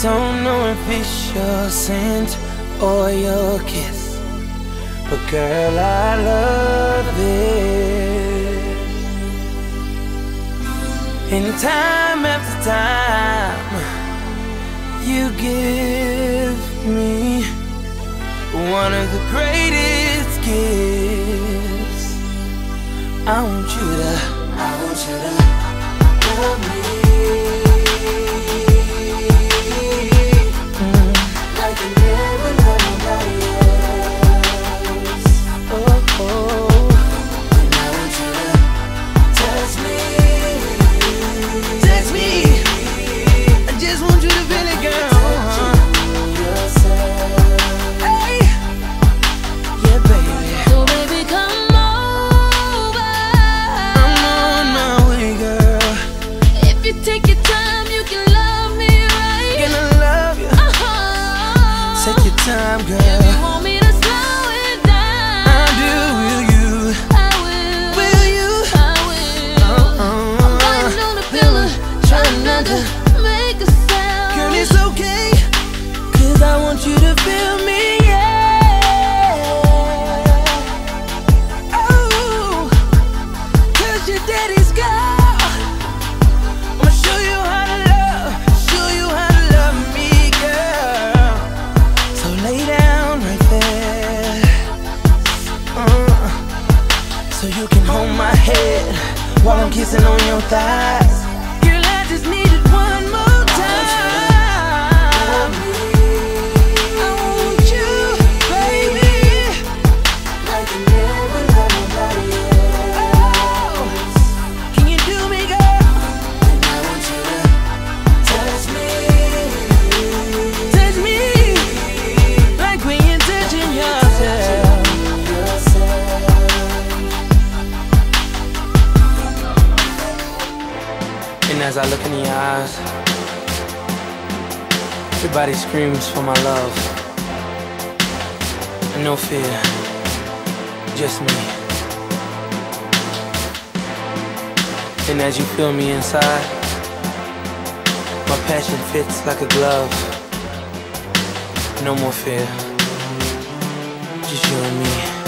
Don't know if it's your scent or your kiss, but girl, I love it. And time after time, you give me one of the greatest gifts. I want you to love me. Like you never loved nobody else. Oh, oh. And I want you to touch me. Touch me. I just want you to feel it, girl. Hey. Yeah, baby. So baby, come over. I'm on my way, girl. If you take your time, you can love me right. Gonna love you. Take your time, girl. If you want me to slow it down, I do, will you? I will. Will you? I will. I'm lying on the pillow, trying not to make a sound. Girl, it's okay, 'cause I want you to feel me, yeah. Oh, 'cause your daddy's girl. I'ma show you how to love, show you how to love me, girl. So lay down right there, so you can hold my head while I'm kissing on your thighs. Girl, I just need it one more time. I want you, baby, like you never loved nobody else. Can you do me, girl? And I want you to touch me, like when you're touching yourself. And as I look in your eyes, everybody screams for my love. And no fear, just me. And as you feel me inside, my passion fits like a glove. No more fear, just you and me.